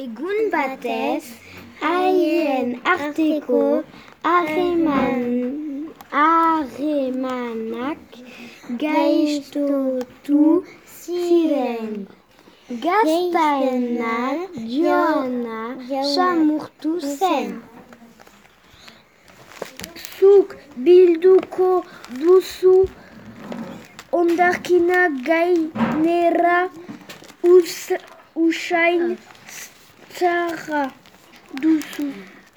Egun batez, haien arteko harremanak gaiztotu ziren. Gaztaena Joana samurtu zen. Zuk bilduko duzu hondarkina gainera usain zaharra duzu.